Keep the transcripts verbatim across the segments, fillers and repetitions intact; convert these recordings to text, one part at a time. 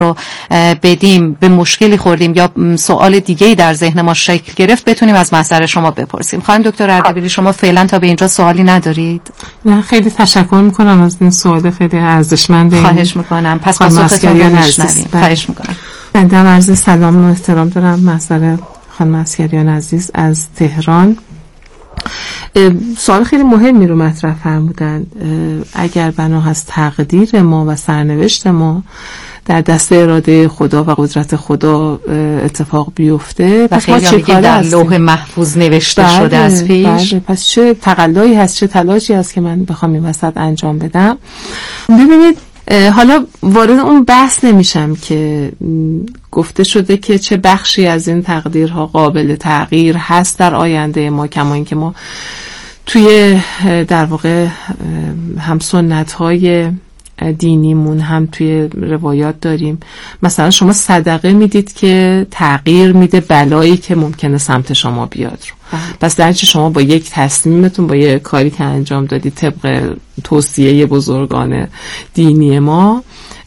رو بدیم به مشکلی خوردیم یا سوال دیگه‌ای در ذهن ما شکل گرفت بتونیم از محضر شما بپرسیم. خانم دکتر اردبیلی شما فعلا تا به اینجا سوالی ندارید؟ نه خیلی تشکر میکنم از این سوال خیلی ارزشمنده. خواهش میکنم. پس پاسختون رو میشنویم. خواهش میکنم. بنده هم عرض سلام و احترام دارم محضر خانم عسگریان عزیز از تهران. سوال خیلی مهمی رو مطرح فرمودن. اگر بنا هست تقدیر ما و سرنوشت ما در دست اراده خدا و قدرت خدا اتفاق بیفته، پس ما چه کاره در لوح محفوظ نوشته بله، شده از پیش؟ بله، پس چه تقلایی هست، چه تلاشی هست که من بخوام این وسط انجام بدم. ببینید حالا وارد اون بحث نمیشم که گفته شده که چه بخشی از این تقدیرها قابل تغییر هست در آینده ما، کما اینکه ما توی در واقع هم سنت‌های دینیمون هم توی روایات داریم. مثلا شما صدقه میدید که تغییر میده بلایی که ممکنه سمت شما بیاد رو. پس در چه شما با یک تصمیمتون، با یک کاری که انجام دادید طبق توصیه بزرگان دینی ما،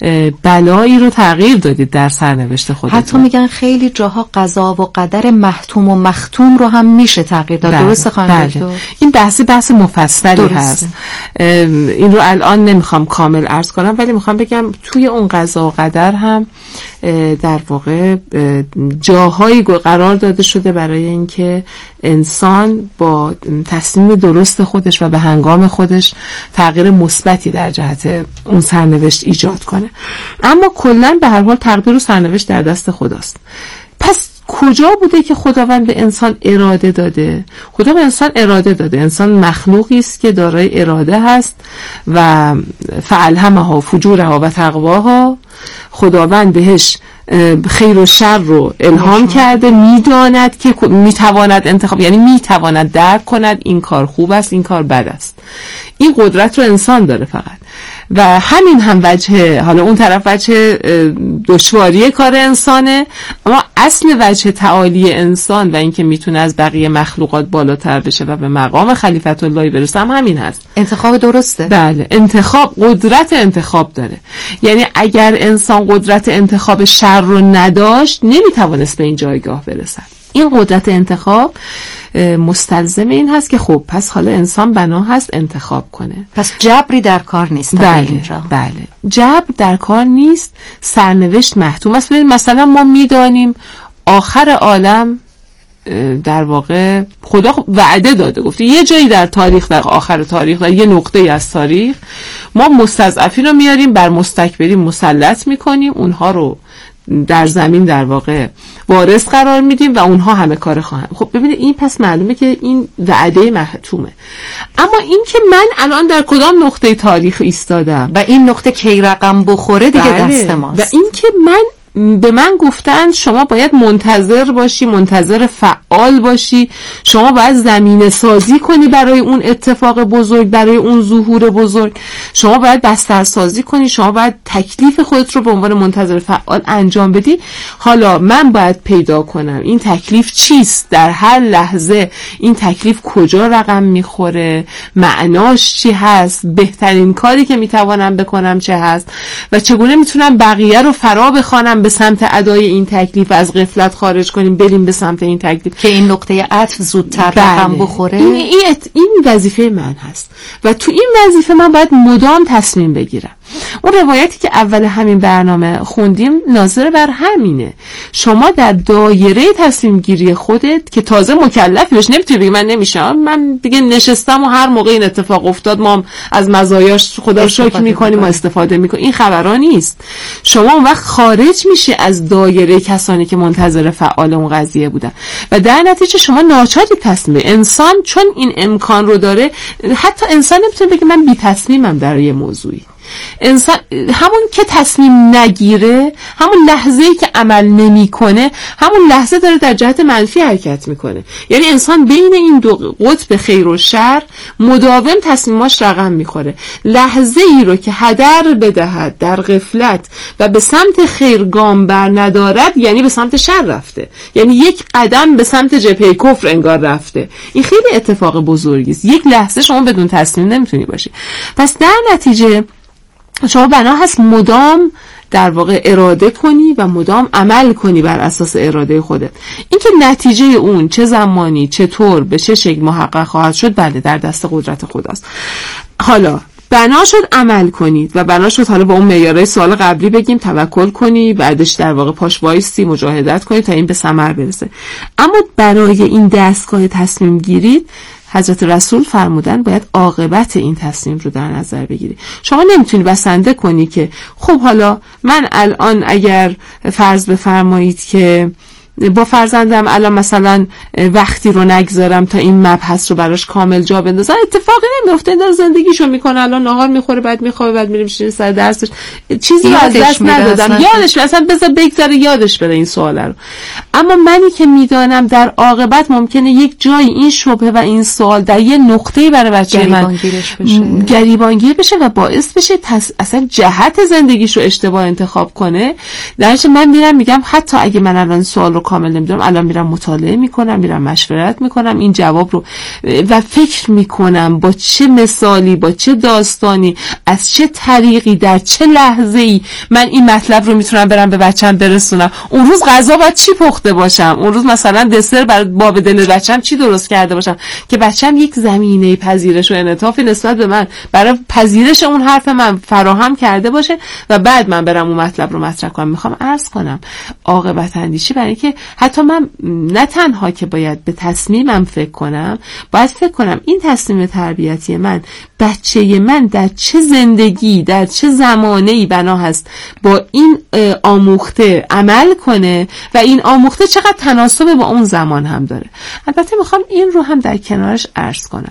بلایی رو تغییر دادید در سرنوشت خودتون. حتی میگن خیلی جاها قضا و قدر محتوم و مختوم رو هم میشه تغییر داد. درسته خانم دکتر؟ این بحثی بحث مفصلی درسته. هست. این رو الان نمیخوام کامل عرض کنم، ولی میخوام بگم توی اون قضا و قدر هم در واقع جاهایی قرار داده شده برای اینکه انسان با تصمیم درست خودش و به هنگام خودش تغییر مثبتی در جهت اون سرنوشت ایجاد کنه. اما کلاً به هر حال تقدیر و سرنوشت در دست خداست. پس کجا بوده که خداوند به انسان اراده داده؟ خدا به انسان اراده داده. انسان مخلوقی است که دارای اراده هست و فالهمها فجورها و تقواها. خداوند بهش خیر و شر رو الهام کرده، میداند که میتواند انتخاب، یعنی میتواند درک کند این کار خوب است، این کار بد است. این قدرت رو انسان داره فقط. و همین هم وجه، حالا اون طرف وجه دشواری کار انسانه، اما اصل وجه تعالی انسان و اینکه میتونه از بقیه مخلوقات بالاتر بشه و به مقام خلیفت الله برسه هم همین هست. انتخاب درسته. بله، انتخاب، قدرت انتخاب داره. یعنی اگر انسان قدرت انتخاب شر رو نداشت نمیتوانست به این جایگاه برسد. این قدرت انتخاب مستلزم این هست که خب پس حالا انسان بنا هست انتخاب کنه. پس جبری در کار نیست. بله بله، جبر در کار نیست، سرنوشت محتوم است. مثلا ما میدانیم آخر عالم در واقع خدا وعده داده، گفته یه جایی در تاریخ، در آخر تاریخ، در یه نقطه از تاریخ ما مستضعفین رو میاریم، بر مستکبرین مسلط میکنیم، اونها رو در زمین در واقع وارث قرار میدیم و اونها همه کار خواهند. خب ببینید این پس معلومه که این وعده محتومه. اما این که من الان در کدام نقطه تاریخ ایستادم و این نقطه کی رقم بخوره دیگه بله. دست ماست. و این که من به من گفتن شما باید منتظر باشی، منتظر فعال باشی، شما باید زمینه سازی کنی برای اون اتفاق بزرگ، برای اون ظهور بزرگ، شما باید بستر سازی کنی، شما باید تکلیف خودت رو به عنوان منتظر فعال انجام بدی. حالا من باید پیدا کنم این تکلیف چیست، در هر لحظه این تکلیف کجا رقم میخوره، معناش چی هست، بهترین کاری که میتوانم بکنم چه هست و چگونه میتونم بقیه رو فرا بخوانم به سمت ادای این تکلیف، از غفلت خارج کنیم بریم به سمت این تکلیف که این نقطه عطف زودتر رقم بخوره. این, این, این وظیفه من هست و تو این وظیفه من باید مدام تصمیم بگیرم. اون روایتی که اول همین برنامه خوندیم ناظر بر همینه. شما در دایره تصمیم گیری خودت که تازه مکلفی بشی، نمیتونی بگی من نمیشم، من دیگه نشستم و هر موقع این اتفاق افتاد ما از مزایاش خدا رو شکر میکنیم و استفاده میکنیم. این خبران نیست. شما اون وقت خارج میشه از دایره کسانی که منتظر فعال اون قضیه بودن و در نتیجه شما ناچاری تصمیم. انسان چون این امکان رو داره، حتی انسان نمیتونه بگه من بی تصمیمم در یه موضوعی. انسان همون که تصمیم نگیره، همون لحظه‌ای که عمل نمی‌کنه، همون لحظه داره در جهت منفی حرکت میکنه. یعنی انسان بین این دو قطب خیر و شر مداوم تصمیماش رقم میخوره. لحظه‌ای رو که هدر بدهد در غفلت و به سمت خیر گام بر ندارد، یعنی به سمت شر رفته، یعنی یک قدم به سمت جبهه کفر انگار رفته. این خیلی اتفاق بزرگی است. یک لحظه شما بدون تصمیم نمیتونی باشی. پس در نتیجه شما بنا هست مدام در واقع اراده کنی و مدام عمل کنی بر اساس اراده خودت. اینکه نتیجه اون چه زمانی چطور به چه شکل محقق خواهد شد، بله در دست قدرت خداست. حالا بنا شد عمل کنید و بنا شد حالا با اون معیارهای سوال قبلی بگیم توکل کنی، بعدش در واقع پاش وایستی مجاهدت کنی تا این به ثمر برسه. اما برای این دستگاه تصمیم گیرید حضرت رسول فرمودن باید عاقبت این تصمیم رو در نظر بگیری. شما نمیتونی بسنده کنی که خب حالا من الان اگر فرض بفرمایید که با فرزندم الان مثلا وقتی رو نگذارم تا این مبحث رو براش کامل جا بندازم، اتفاقی نمیفته، این داره زندگیشو میکنه، الان نهار میخوره بعد میخوابه بعد میره میشینه سر درسش، چیزی رو از دست ندادم، یادش مثلا بذار بگذره یادش بره این سواله رو. اما منی که میدانم در عاقبت ممکنه یک جایی این شبهه و این سوال در یه نقطه‌ای برای بچه من گریبانگیر بشه و باعث بشه تس... اصلا جهت زندگیشو اشتباه انتخاب کنه. درش من میرم میگم حتی اگه من الان سوال رو کامل نمیدونم، الان میرم مطالعه میکنم، میرم مشورت میکنم این جواب رو و فکر میکنم با چه مثالی، با چه داستانی، از چه طریقی، در چه لحظه‌ای من این مطلب رو میتونم برم به بچه‌م برسونم. اون روز غذا باید چی پخته باشم، اون روز مثلا دسر برای باب دل بچه‌م چی درست کرده باشم که بچه‌م یک زمینه پذیرش و انعطاف نسبت به من برای پذیرش اون حرف من فراهم کرده باشه و بعد من برم اون مطلب رو مطرح کنم. میخوام عرض کنم عاقبت اندیشی برای که حتی من نه تنها که باید به تصمیمم فکر کنم، باید فکر کنم این تصمیم تربیتی من بچه من در چه زندگی در چه زمانه‌ای بنا هست با این آموخته عمل کنه و این آموخته چقدر تناسب با اون زمان هم داره. البته میخوام این رو هم در کنارش عرض کنم،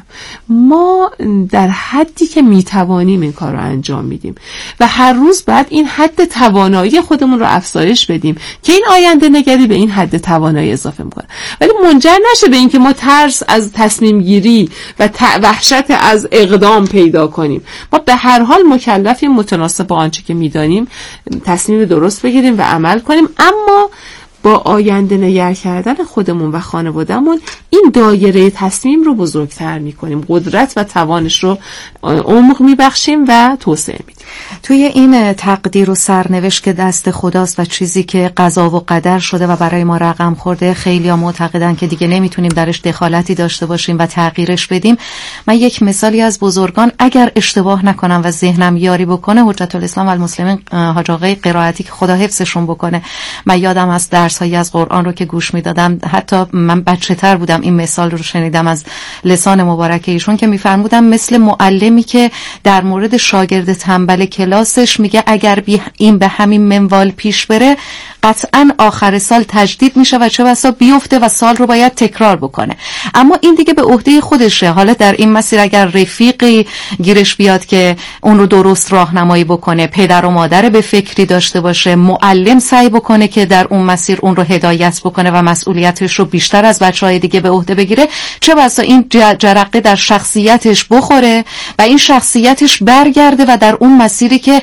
ما در حدی که میتوانیم این کار رو انجام میدیم و هر روز باید این حد توانایی خودمون رو افزایش بدیم که این آینده نگری به این حد توانایی اضافه میکنه، ولی منجر نشه به این که ما ترس از تصمیم گیری و وحشت از اقدام پیدا کنیم. ما به هر حال مکلفیم متناسب با آنچه که میدانیم تصمیم درست بگیریم و عمل کنیم، اما با آینده نگر کردن خودمون و خانوادهمون این دایره تصمیم رو بزرگتر میکنیم، قدرت و توانش رو عمق میبخشیم و توسعه میدیم. توی این تقدیر و سرنوشت که دست خداست و چیزی که قضا و قدر شده و برای ما رقم خورده، خیلی ها معتقدن که دیگه نمیتونیم درش دخالتی داشته باشیم و تغییرش بدیم. من یک مثالی از بزرگان، اگر اشتباه نکنم و ذهنم یاری بکنه، حجت الاسلام و المسلمین حاج آقای قرائتی که خدا حفظشون بکنه، من یادم از درس‌هایی از قرآن رو که گوش میدادم، حتی من بچه‌تر بودم این مثال رو شنیدم از لسان مبارک ایشون که میفرمودن مثل معلمی که در مورد شاگرد تنبل کلاسش میگه اگر این به همین منوال پیش بره قطعاً آخر سال تجدید میشه و چه بسا بیفته و سال رو باید تکرار بکنه. اما این دیگه به عهده خودشه. حالا در این مسیر اگر رفیقی گیرش بیاد که اون رو درست راهنمایی بکنه، پدر و مادر به فکری داشته باشه، معلم سعی بکنه که در اون مسیر اون رو هدایت بکنه و مسئولیتش رو بیشتر از بچهای دیگه به عهده بگیره، چه بسا این جرقه در شخصیتش بخوره و این شخصیتش برگرده و در اون مسیری که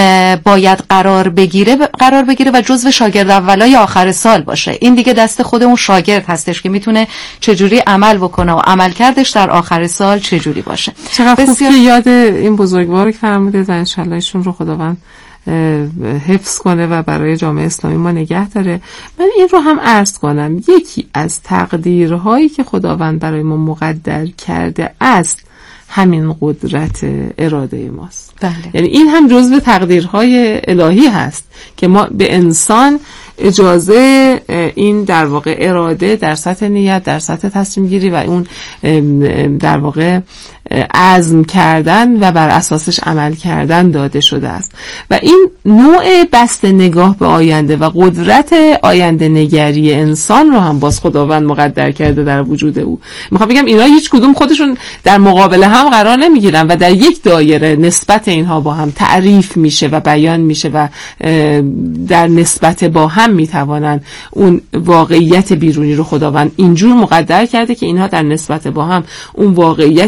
باید قرار بگیره قرار بگیره و جزو شاگرد اولای آخر سال باشه. این دیگه دست خود اون شاگرد هستش که میتونه چجوری عمل بکنه و عمل کردش در آخر سال چجوری باشه. چقدر خوب که یاد این بزرگوار که فرمودید و انشالله ایشون رو خداوند حفظ کنه و برای جامعه اسلامی ما نگه داره. من این رو هم عرض کنم، یکی از تقدیرهایی که خداوند برای ما مقدر کرده است همین قدرت اراده ماست. بله. یعنی این هم جزو تقدیرهای الهی هست که ما به انسان اجازه این در واقع اراده در سطح نیت، در سطح تصمیم گیری و اون در واقع عزم کردن و بر اساسش عمل کردن داده شده است و این نوع بست نگاه به آینده و قدرت آینده نگری انسان رو هم باز خداوند مقدر کرده در وجود او. میخوام بگم اینا هیچ کدوم خودشون در مقابله هم قرار نمیگیرن و در یک دایره نسبت اینها با هم تعریف میشه و بیان میشه و در نسبت با هم میتوانن اون واقعیت بیرونی رو خداوند اینجور مقدر کرده که اینها در نسبت با هم اون واقعیت که محقق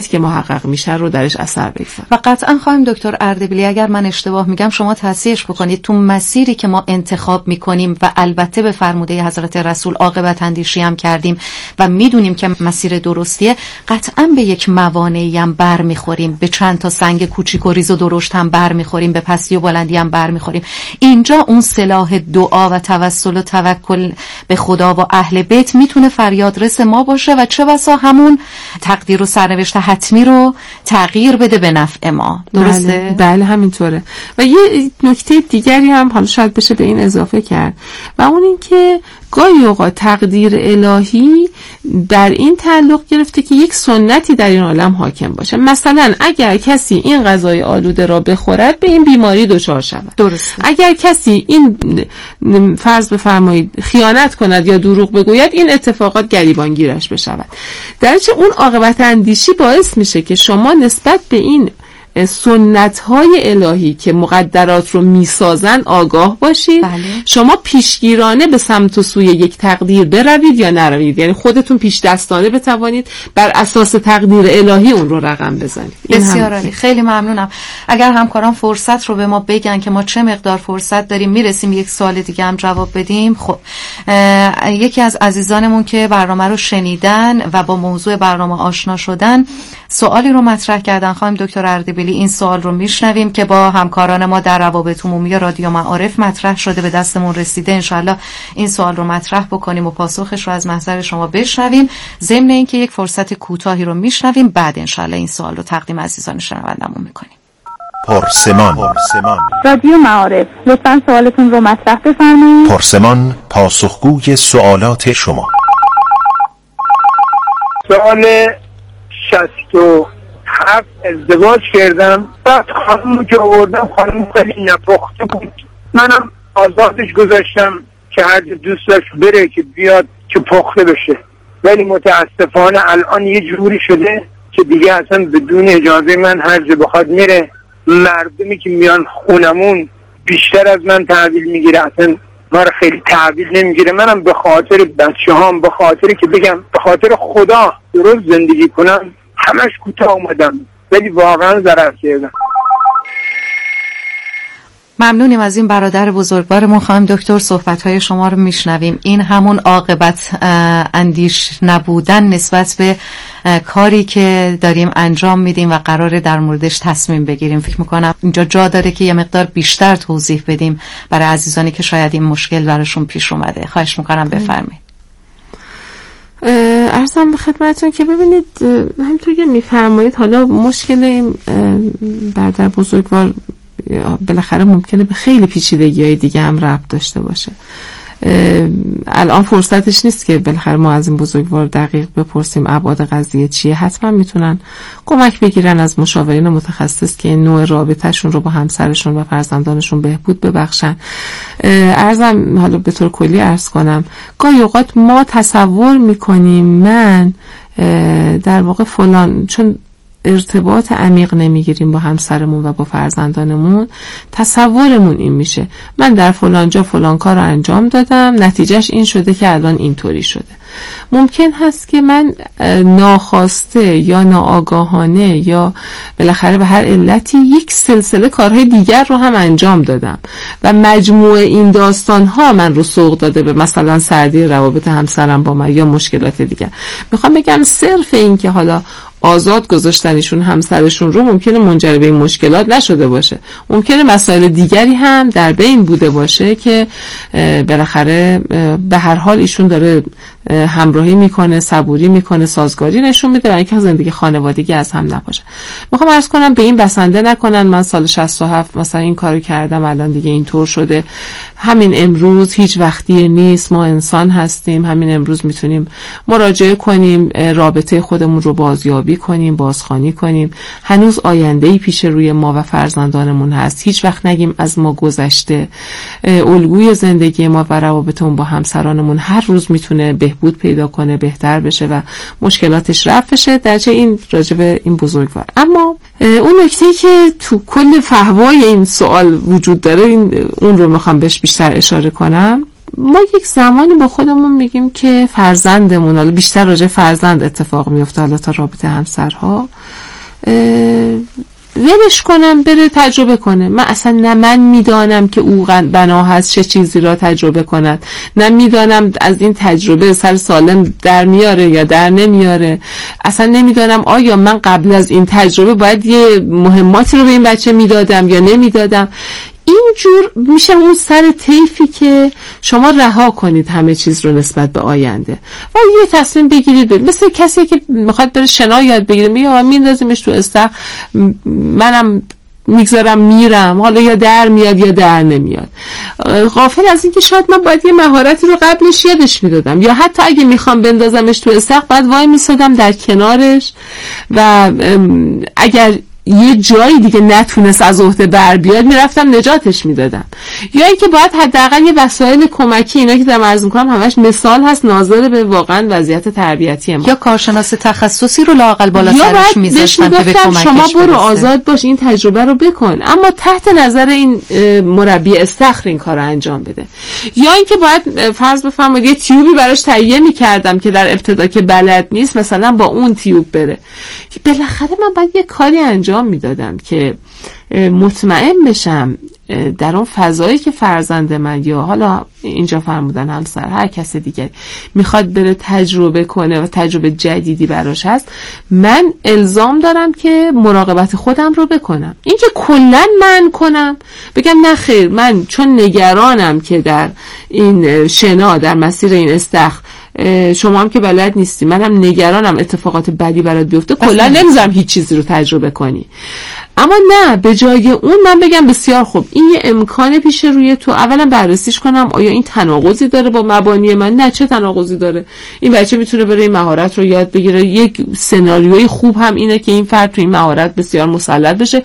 محقق میشن رو درش اثر بگذاره. و قطعا خواهیم دکتر اردبیلی اگر من اشتباه میگم شما تصحیحش بکنید، تو مسیری که ما انتخاب میکنیم و البته به فرموده حضرت رسول عاقبت اندیشی هم کردیم و میدونیم که مسیر درستیه، قطعا به یک موانعی هم بر میخوریم، به چند تا سنگ کوچیک و ریز و درشت هم بر میخوریم، به پستی و بلندی هم بر میخوریم. اینجا اون سلاح دعا و توسل و توکل به خدا و اهل بیت میتونه فریادرس ما باشه و چه بسا همون تقدیر و سرنوشت حتمی رو تغییر بده به نفع ما. درسته؟ بله, بله همینطوره. و یه نکته دیگری هم حالا شاید بشه به این اضافه کرد و اون این که گاهی اوقات تقدیر الهی بر این تعلق گرفته که یک سنتی در این عالم حاکم باشه. مثلا اگر کسی این غذای آلوده را بخورد به این بیماری دچار شود. درسته. اگر کسی این فرض بفرمایید خیانت کند یا دروغ بگوید این اتفاقات گریبانگیرش بشود. درچه اون عاقبت اندیشی باعث میشه که شما نسبت به این سنت‌های الهی که مقدرات رو میسازن آگاه باشید. بله. شما پیشگیرانه به سمت و سوی یک تقدیر بروید یا نروید، یعنی خودتون پیش دستانه بتوانید بر اساس تقدیر الهی اون رو رقم بزنید. بسیار عالی، خیلی ممنونم. اگر همکاران فرصت رو به ما بگن که ما چه مقدار فرصت داریم میرسیم یک سوال دیگه هم جواب بدیم. خب یکی از عزیزانمون که برنامه رو شنیدن و با موضوع برنامه آشنا شدن سوالی رو مطرح کردن. خانم دکتر اردبیلی این سوال رو میشنویم که با همکاران ما در روابط عمومی رادیو معارف مطرح شده، به دستمون رسیده. انشالله این سوال رو مطرح بکنیم و پاسخش رو از محضر شما بشنویم. ضمن اینکه یک فرصت کوتاهی رو میشنویم، بعد انشالله این سوال رو تقدیم عزیزان شنوندمون میکنیم. پرسمان رادیو معارف، لطفاً سوالتون رو مطرح بفرمایید. پرسمان پاسخگوی سوالات شما. سوال شصت و هفت ازدواج کردم، بعد خانم که آوردم خانم خیلی نپخته بود، منم آزادش گذاشتم که هر دوست داشت بره که بیاد که پخته بشه، ولی متاسفانه الان یه جوری شده که دیگه اصلا بدون اجازه من هر جا بخواد میره. مردمی که میان خونمون بیشتر از من تحویل میگیره، اصلا ما رو خیلی تحویل نمیگیره. منم به خاطر بچه هام، به خاطر که بگم به خاطر خدا درست زندگی کنم همش کوتاه اومدم، ولی واقعا ضرر کردم. ممنونیم از این برادر بزرگوارمون. خانم دکتر صحبت‌های شما رو میشنویم. این همون عاقبت اندیش نبودن نسبت به کاری که داریم انجام میدیم و قراره در موردش تصمیم بگیریم. فکر میکنم اینجا جا داره که یه مقدار بیشتر توضیح بدیم برای عزیزانی که شاید این مشکل براشون پیش اومده. خواهش میکنم بفرمایید. عرضم به خدمتتون که ببینید همونطور که میفرمایید حالا مشکل برادر بزرگوار بالاخره ممکنه به خیلی پیچیدگی‌های دیگه هم ربط داشته باشه. الان فرصتش نیست که بالاخره ما از این بزرگوار دقیق بپرسیم ابعاد قضیه چیه. حتما میتونن کمک بگیرن از مشاورین متخصص که این نوع رابطهشون رو با همسرشون و فرزندانشون بهبود ببخشن. عرضم حالا به طور کلی عرض کنم گاهی اوقات ما تصور میکنیم من در واقع فلان، چون ارتباط عمیق نمیگیریم با همسرمون و با فرزندانمون، تصورمون این میشه من در فلان جا فلان کار رو انجام دادم، نتیجهش این شده که الان اینطوری شده. ممکن هست که من ناخواسته یا ناآگاهانه یا بالاخره به هر علتی یک سلسله کارهای دیگر رو هم انجام دادم و مجموع این داستانها من رو سوق داده به مثلا سردی روابط همسرم با من یا مشکلات دیگر. میخوام بگم صرف این که حالا آزاد گذاشتنشون همسرشون رو ممکنه منجر به این مشکلات نشده باشه، ممکنه مسائل دیگری هم در بین بوده باشه که بالاخره به هر حال ایشون داره همراهی میکنه، صبوری میکنه، سازگاری نشون میده برای اینکه زندگی خانوادگی از هم نباشه. میخوام عرض کنم به این بسنده نکنن من سال شصت و هفت مثلا این کارو کردم الان دیگه اینطور شده. همین امروز هیچ وقتی نیست، ما انسان هستیم، همین امروز میتونیم مراجعه کنیم، رابطه خودمون رو بازیابی کنیم، بازخوانی کنیم. هنوز آینده‌ای پیش روی ما و فرزندانمون هست. هیچ وقت نگیم از ما گذشته. الگوی زندگی ما و روابطمون با همسرانمون هر روز میتونه بهبود پیدا کنه، بهتر بشه و مشکلاتش رفع بشه. درجه این راجبه این بزرگوار. اما اون نکته‌ای که تو کل فحوای این سوال وجود داره، این اون رو میخوام بهش بیشتر اشاره کنم. ما یک زمانی با خودمون میگیم که فرزندمون، حالا بیشتر راجع فرزند اتفاق میفته، حالا تا رابطه همسرها ولش کنم بره تجربه کنه. من اصلا نه من میدانم که او بنا هست چه چیزی را تجربه کند، نه میدانم از این تجربه سر سالم در میاره یا در نمیاره، اصلا نمیدانم آیا من قبل از این تجربه باید یه مهماتی رو به این بچه میدادم یا نمیدادم. اینجور میشه اون سر طیفی که شما رها کنید همه چیز رو نسبت به آینده و یه تصمیم بگیرید. مثل کسی که میخواد بره شنا یاد بگیره، میگه میندازیمش تو استخر، منم میگذارم میرم، حالا یا در میاد یا در نمیاد. غافل از این که شاید من باید یه مهارتی رو قبلش یادش میدادم، یا حتی اگه میخوام بندازمش تو استخر باید وای میسادم در کنارش و اگر یه جایی دیگه نتونست از عهده بر بیاد میرفتم نجاتش میدادم. یا اینکه باید حداقل یه وسایل کمکی، اینا که دارم عرض میکنم همش مثال هست ناظر به واقعا وضعیت تربیتی ما، یا کارشناس تخصصی رو لااقل بالا سرش میذاشتم که به کمکش شما برو برسه. آزاد باش این تجربه رو بکن، اما تحت نظر این مربی استخر این کارو انجام بده. یا اینکه باید فرض بفرمایید یه تیوبی براش تهیه میکردم که در ابتدا که بلد نیست مثلا با اون تیوب بره. بالاخره من باید یه کاری انجام میدادم که مطمئن بشم در اون فضایی که فرزند من یا حالا اینجا فرمودن همسر هر کس دیگه میخواد بره تجربه کنه و تجربه جدیدی براش هست، من الزام دارم که مراقبت خودم رو بکنم. این که کلن من کنم بگم نه خیر، من چون نگرانم که در این شنا در مسیر این استخر شما هم که بلد نیستی، منم نگرانم اتفاقات بدی برات بیفته، کلا نمیذارم هیچ چیزی رو تجربه کنی. اما نه، به جای اون من بگم بسیار خوب این یه امکان پیش روی تو، اولا بررسیش کنم آیا این تناقضی داره با مبانی من، نه چه تناقضی داره، این بچه میتونه بره این مهارت رو یاد بگیره. یک سناریوی خوب هم اینه که این فرد تو این مهارت بسیار مسلط بشه.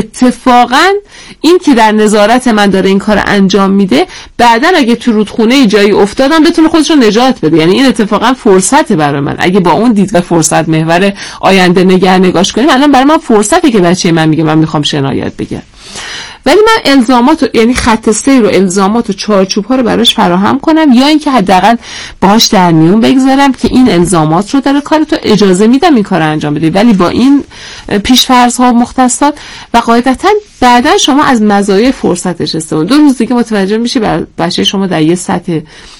اتفاقا این که در نظارت من داره این کار انجام میده، بعدن اگه تو رودخونه جایی افتادم بتونه خودش رو نجات بده. یعنی این اتفاقا فرصته برای من، اگه با اون دید و فرصت محور آینده نگاه نگاش کنیم، الان برای من فرصته که بچه من میگه من میخوام شنا یاد بگیرم، ولی من الزامات یعنی خط سیر و الزامات و چارچوب ها رو براش فراهم کنم، یا اینکه حداقل باهاش در میون بگذارم که این الزامات رو داره کار تو اجازه میدم این کار رو انجام بده، ولی با این پیش‌فرض ها و مختصات. و قاعدتا بعدا شما از مزایای فرصتش استفاده. دو روز دیگه متوجه میشی بچه شما در یه سطح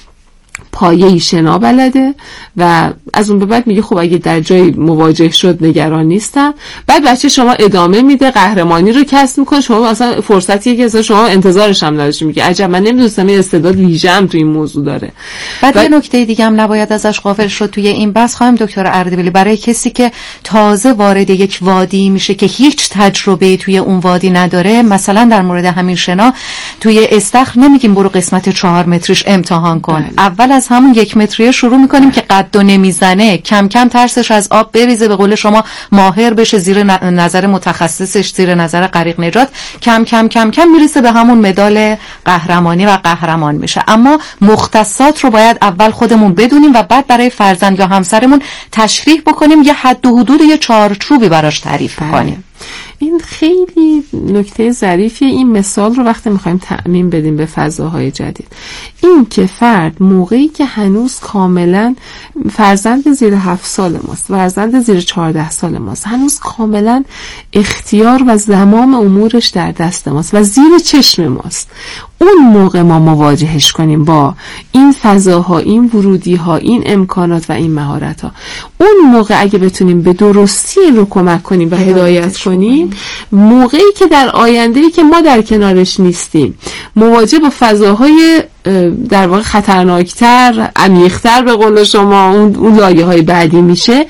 پایه‌ای شنا بلده و از اون به بعد میگه خب اگه در جایی مواجه شد نگران نیستم. بعد بچه شما ادامه میده، قهرمانی رو کسب میکنه، شما اصلا فرصتیه که اصلا شما انتظارش هم نداشتی، میگه عجب من نمیدونستم این استعداد ویژه‌ام تو این موضوع داره. بعد یه نکته دیگه هم نباید ازش غافل شد توی این بحث خانم دکتر اردبیلی، برای کسی که تازه وارد یک وادی میشه که هیچ تجربه توی اون وادی نداره، مثلا در مورد همین شنا توی استخر نمیگیم برو قسمت چهار متریش امتحان کن، بله. اول از همون یک متریه شروع میکنیم که قد و نمیزنه، کم کم ترسش از آب بریزه، به قول شما ماهر بشه، زیر نظر متخصصش، زیر نظر غریق نجات، کم کم کم کم میرسه به همون مدال قهرمانی و قهرمان میشه. اما مختصات رو باید اول خودمون بدونیم و بعد برای فرزند یا همسرمون تشریح بکنیم، یه حد و حدود یه چارچوبی براش تعریف کنیم. این خیلی نکته ظریفیه. این مثال رو وقتی میخوایم تعمیم بدیم به فضاهای جدید، این که فرد موقعی که هنوز کاملا فرزند زیر هفت سال ماست، فرزند زیر چهارده سال ماست، هنوز کاملا اختیار و زمام امورش در دست ماست و زیر چشم ماست، اون موقع ما مواجهش کنیم با این فضاها، این ورودیها، این امکانات و این مهارتها. اون موقع اگه بتونیم به درستی رو کمک کنیم و هدایت کنیم، موقعی که در آینده‌ای که ما در کنارش نیستیم مواجه با فضاهای در واقع خطرناکتر، عمیق‌تر به قول شما، اون اون لایه‌های بعدی میشه،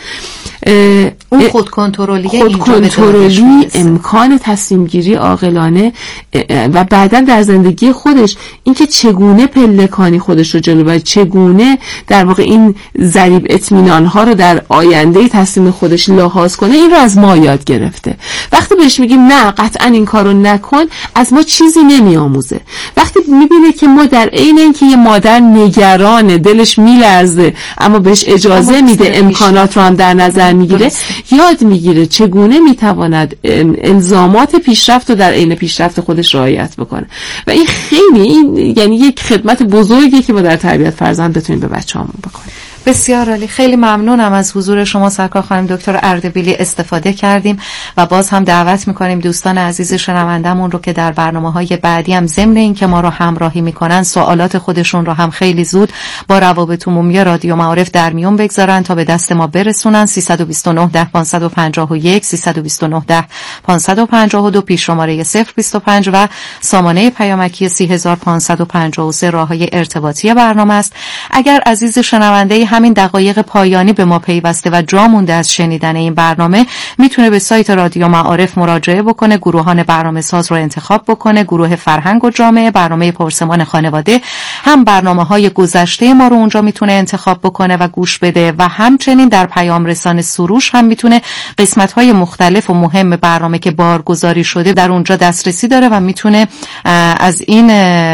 اون خود کنترلی خود کنترلی امکان تصمیم گیری عاقلانه و بعداً در زندگی خودش اینکه چگونه پلکانی خودش رو جلو بره، چگونه در واقع این ضریب اطمینان ها رو در آینده تصمیم خودش لحاظ کنه، این رو از ما یاد گرفته. وقتی بهش میگیم نه قطعاً این کارو نکن، از ما چیزی نمیآموزه. وقتی میبینه که ما در عین اینکه یه مادر نگرانه، دلش میلرزه، اما بهش اجازه میده، امکانات رو هم در نظر میگیره، یاد میگیره چگونه میتواند الزامات پیشرفت رو در عین پیشرفت خودش رعایت بکنه. و این خیلی این یعنی یک خدمت بزرگی که ما در تربیت فرزند بتونیم به بچه‌هامون بکنیم. بسیار عالی، خیلی ممنونم از حضور شما سرکار خانم دکتر اردبیلی. استفاده کردیم و باز هم دعوت میکنیم دوستان عزیز شنوندمون رو که در برنامه‌های بعدی هم ضمن این که ما رو همراهی میکنن سوالات خودشون رو هم خیلی زود با روابط عمومی رادیو معارف در میون بگذارن تا به دست ما برسونن. سیصد و بیست و نه ده پانصد و پنجاه و یک سیصد و بیست و نه ده پانصد و پنجاه و دو پیش شماره صفر بیست و پنج و سامانه پیامکی سی هزار پانصد و پنجاه و سه راههای ارتباطی برنامه است. اگر عزیز شنونده همین دقایق پایانی به ما پیوسته و جا مونده از شنیدن این برنامه، میتونه به سایت رادیو معارف مراجعه بکنه، گروهان برنامه ساز رو انتخاب بکنه، گروه فرهنگ و جامعه، برنامه پرسمان خانواده، هم برنامه‌های گذشته ما رو اونجا میتونه انتخاب بکنه و گوش بده و همچنین در پیام رسان سروش هم میتونه قسمت‌های مختلف و مهم برنامه که بارگذاری شده در اونجا دسترسی داره و میتونه از این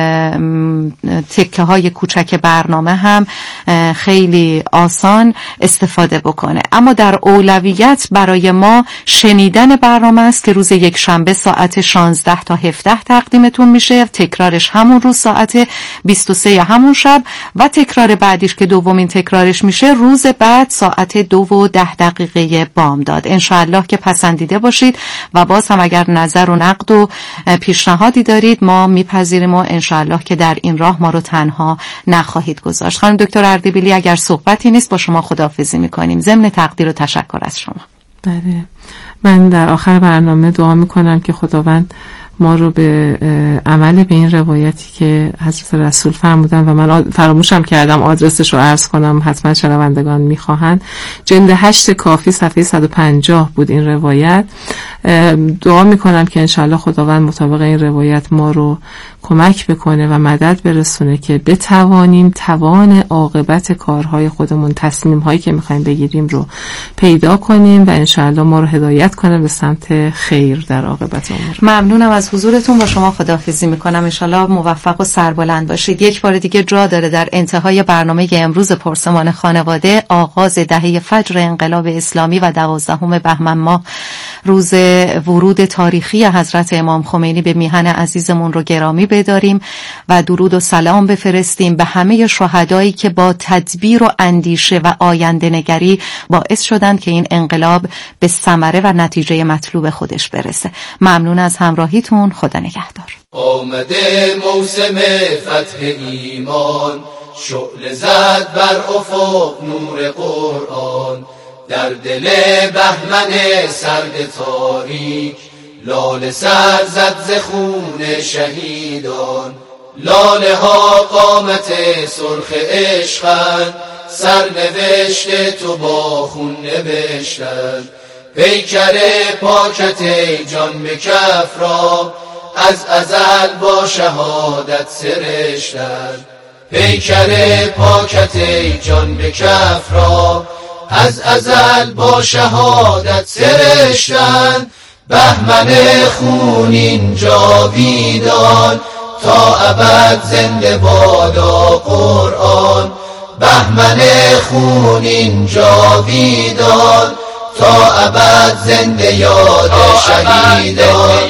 تکه‌های کوچک برنامه هم خیلی آسان استفاده بکنه. اما در اولویت برای ما شنیدن برنامه است که روز یک شنبه ساعت شانزده تا هفده تقدیمتون میشه، تکرارش همون روز ساعت بیست و سه همون شب و تکرار بعدیش که دومین تکرارش میشه روز بعد ساعت دو و ده دقیقه بامداد. انشاءالله که پسندیده باشید و باز هم اگر نظر و نقد و پیشنهادی دارید ما میپذیریم و انشاءالله که در این راه ما رو تنها نخواهید گذاشت. خانم دکتر اردبیلی اگر صحبتی نیست با شما خداحافظی میکنیم. ضمن تقدیر و تشکر از شما. بله، من در آخر برنامه دعا میکنم که خداوند ما رو به عمل به این روایتی که حضرت رسول فرمودن و من فراموشم کردم آدرسش رو عرض کنم، حتما شنوندگان میخواهند. جلد هشت کافی صفحه صد و پنجاه بود این روایت. دعا میکنم که انشاءالله خداوند مطابق این روایت ما رو کمک بکنه و مدد برسونه که بتوانیم توان عاقبت کارهای خودمون، تصمیم هایی که میخوایم بگیریم رو پیدا کنیم و انشاءالله ما رو هدایت کنه به سمت خیر در عاقبت امور. ممنونم از حضورتون، با شما خداحافظی میکنم. انشاءالله موفق و سربلند باشید. یک بار دیگه جا داره در انتهای برنامه امروز پرسمان خانواده، آغاز دهه فجر انقلاب اسلامی و دوازدهم بهمن ماه روز ورود تاریخی حضرت امام خمینی به میهن عزیزمون رو گرامی بداریم و درود و سلام بفرستیم به همه شهدایی که با تدبیر و اندیشه و آینده نگری باعث شدند که این انقلاب به ثمره و نتیجه مطلوب خودش برسه. ممنون از همراهیتون. خدا نگهدار. آمده موسم فتح ایمان، شعله زد بر افق نور قرآن، در دل بهمن سرد تاریک لاله سر زد ز خون شهیدان. لاله ها قامت سرخ عشقند، سرنوشت تو با خون نوشتند. پیکر پاکت جان به کف را، از ازل با شهادت سرشتند. پیکر پاکت جان به کف را، از ازل با شهادت سرشتند. بهمن خونین جاویدان، تا ابد زنده بادا قرآن. بهمن خونین جاویدان، تا ابد زنده یاد شهیدان.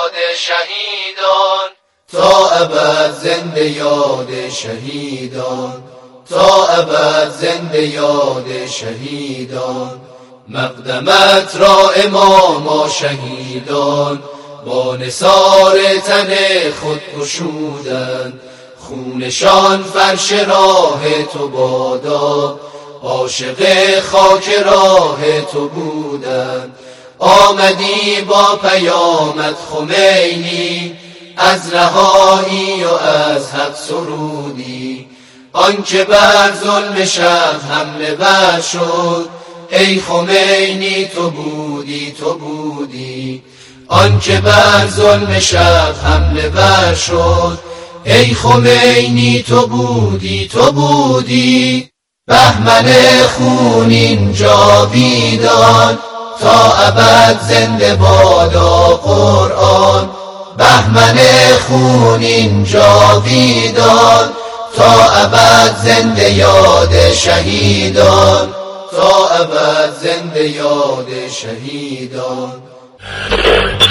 تا ابد زنده یاد شهیدان. تا ابد زنده یاد شهیدان. مقدمت را اماما شهیدان، با نثار تن خود گشودند. خونشان فرش راه تو بادا، عاشق خاک راه تو بودند. آمدی با پیامت خمینی، از رهایی و از حق سرودی. آنچه بر ظلم شب حمله بر شد، ای خمینی تو بودی تو بودی. آنچه بر ظلم شب حمله بر شد، ای خمینی تو بودی تو بودی. بهمن خونین جاویدان، تا ابد زنده بادا قرآن. بهمن خونین جاویدان، تا ابد زنده یاد شهیدان. تا ابد زنده یاد شهیدان.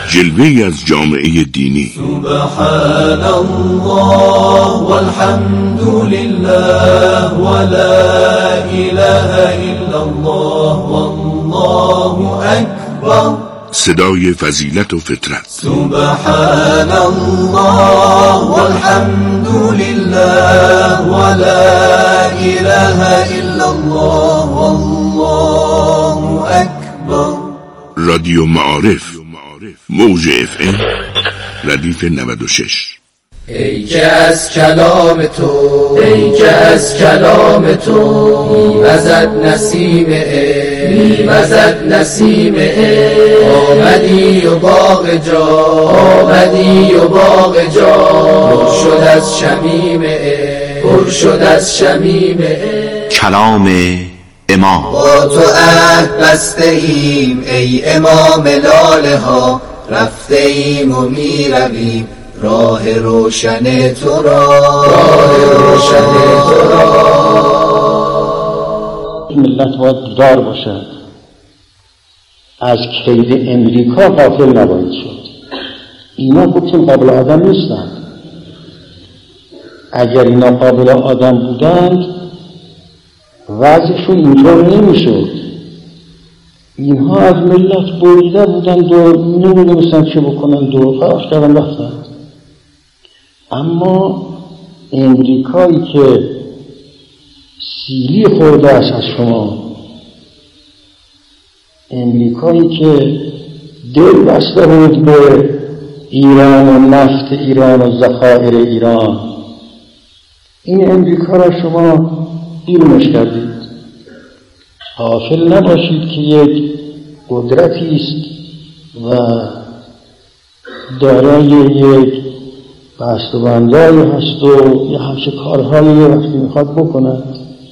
جلوه‌ای از جامعه دینی. سبحان الله والحمد لله ولا اله الا الله والله اکبر. صدای فضیلت و فطرت. سبحان الله والحمد لله ولا اله الا الله والله اکبر. رادیو معارف، موج اف ام ردیف نود و شش. ای که از کلام تو، ای که از کلام تو میوزد نسیم عشق، میوزد نسیم عشق. آمدی و باغ جا، آمدی و باغ جا پر شد از شمیم عشق، پر شد از شمیم عشق. کلام امام. با تو عهد بسته ایم ای امام لاله ها، رفته ایم و می رویم راه روشن تو را، راه روشن تو را. این ملت باید بیدار باشد، از کید امریکا غافل نباید شد. اینا گفتیم قابل آدم نیستند. اگر اینا قابل آدم بودند وضعشون اینطور نمیشد. اینها از ملت بریده بودند و نمیدونستند چه بکنند و فرار کردن رفتند. اما امریکایی که سیلی خورده است از شما، امریکایی که دل بسته بود به ایران و نفت ایران و ذخایر ایران، این امریکا را شما بیرونش کردید. غافل نباشید که یک قدرتی است و دارای یک بسته‌بندی هست و یه همچه کارهایی وقتی میخواد بکند.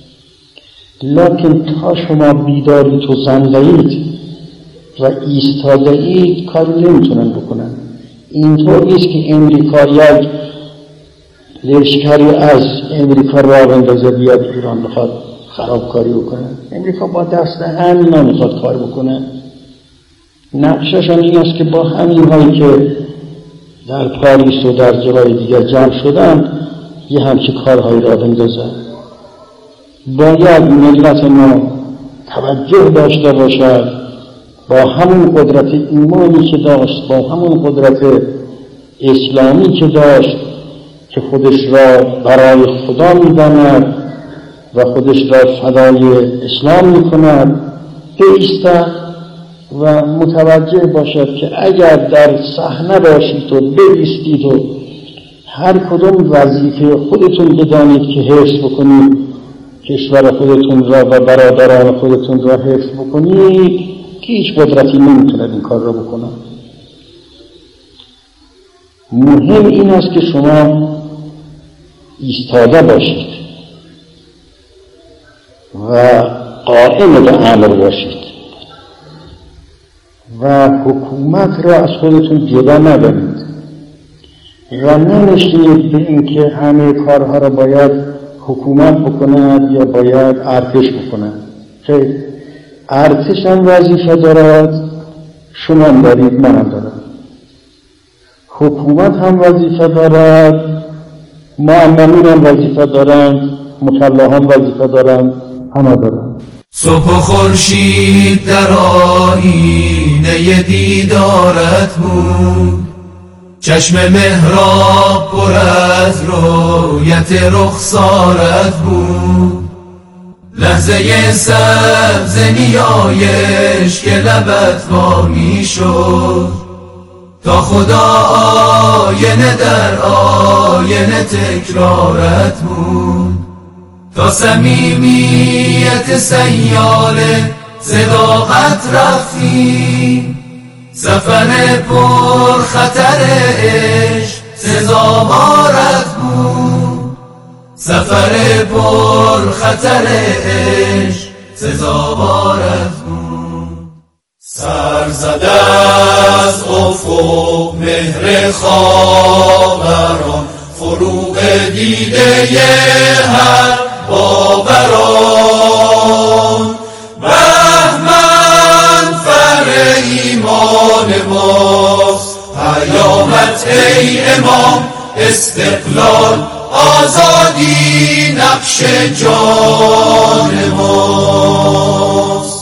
لکن تا شما بیدارید و زندهید و ایستادهید کاری نمیتونن بکنن. اینطور نیست که امریکا یک لشکری از امریکا را بندازه بیاد ایران بخواد خرابکاری بکنه. امریکا با دست همین میخواد کار بکنه. نقشش هم این است که با همین هایی که در پاریس و در جای دیگر جمع شدن یه همچه کارهایی را بندازن. باید ملت ما توجه داشته باشد، با همون قدرت ایمانی که داشت، با همون قدرت اسلامی که داشت که خودش را برای خدا می‌داند و خودش را فدای اسلام می‌کند، بایستد و متوجه باشد که اگر در صحنه باشید و بایستید و هر کدوم وظیفه خودتون بدانید که حفظ بکنید، کشور خودتون را و برادران خودتون را حفظ بکنید، که هیچ قدرتی نمیتوند این کار را بکنه. مهم این است که شما ایستاده باشید و قائم به امر باشید و حکومت را از خودتون جدا ندانید و ننشینید به اینکه همه کارها را باید حکومت بکند یا باید ارتش بکند. خیلی ارتش هم وظیفه دارد، شما هم دارید، من هم دارم. حکومت هم وظیفه دارد، معممون هم وظیفه دارند، مطلع هم وظیفه دارند، همه دارند. صبح و خورشید در آینه دیدارت بود، چشم محراب پر از رویت رخسارت بود، لحظه سبز نیایش که لبت وا می شد، تا خدا آینه در آینه تکرارت بود، تا صمیمیت سیاله صداقت رفتی، سفر پر خطر عشق سزاوارت بود، سفر پر خطر عشق سزاوارت بود. سر زده از افق مهر خاوران، فروغ دیده هر باوران، بهمن فر ایمان ماست، امام، استقلال آزادی نقش جان ماست.